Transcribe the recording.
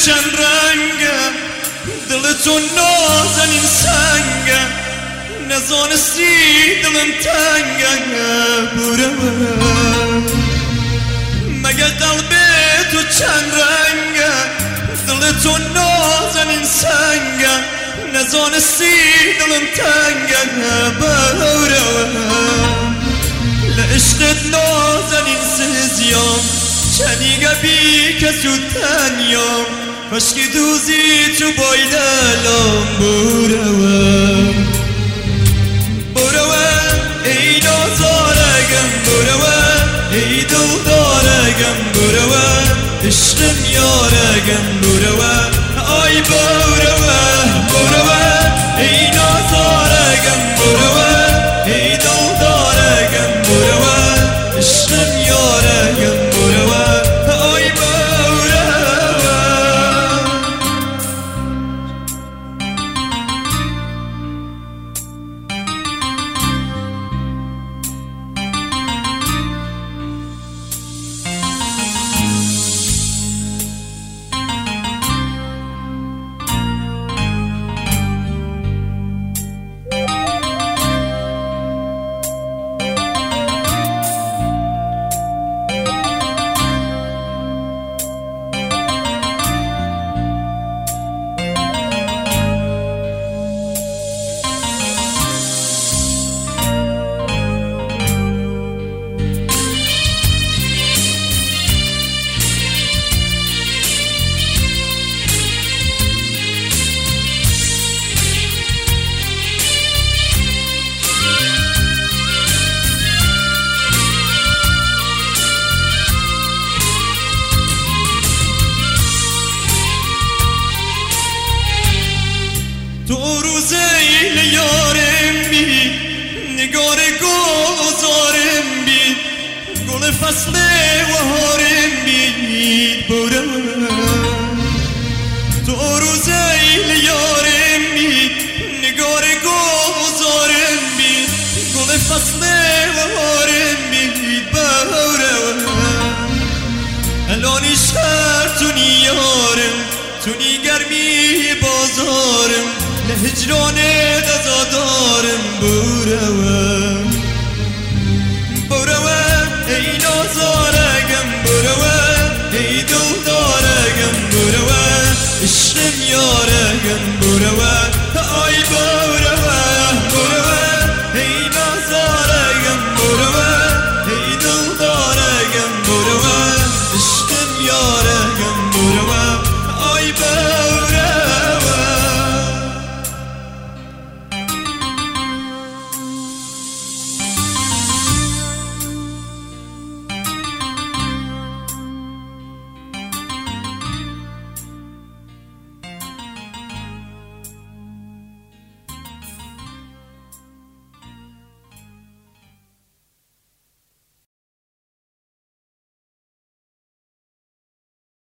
چند رنگه دلتون نازنین سنگه نزانستی دلم تنگه برم مگه قلب تو چند رنگه دلتون نازنین سنگه نزانستی دلم تنگه برم لعشقت نازنین سزیام چنیگه بی کسو تنیام کاشکی دوزی تو بایدلام برم ای نازارگم برم ای دلدارگم برم عشقم یارگم برم آی برم ای نازارگم برم ای دلدارگم برم عشقم یارگم برم آی برم تو روزی لیارم بی نگار گلزارم بی گل فصل بهارم بی برم تو روزی لیارم بی نگار گلزارم بی گل فصل بهارم بی برم الانی شهر تو نیارم تو گرمی بازارم لهجران غذا دارم برم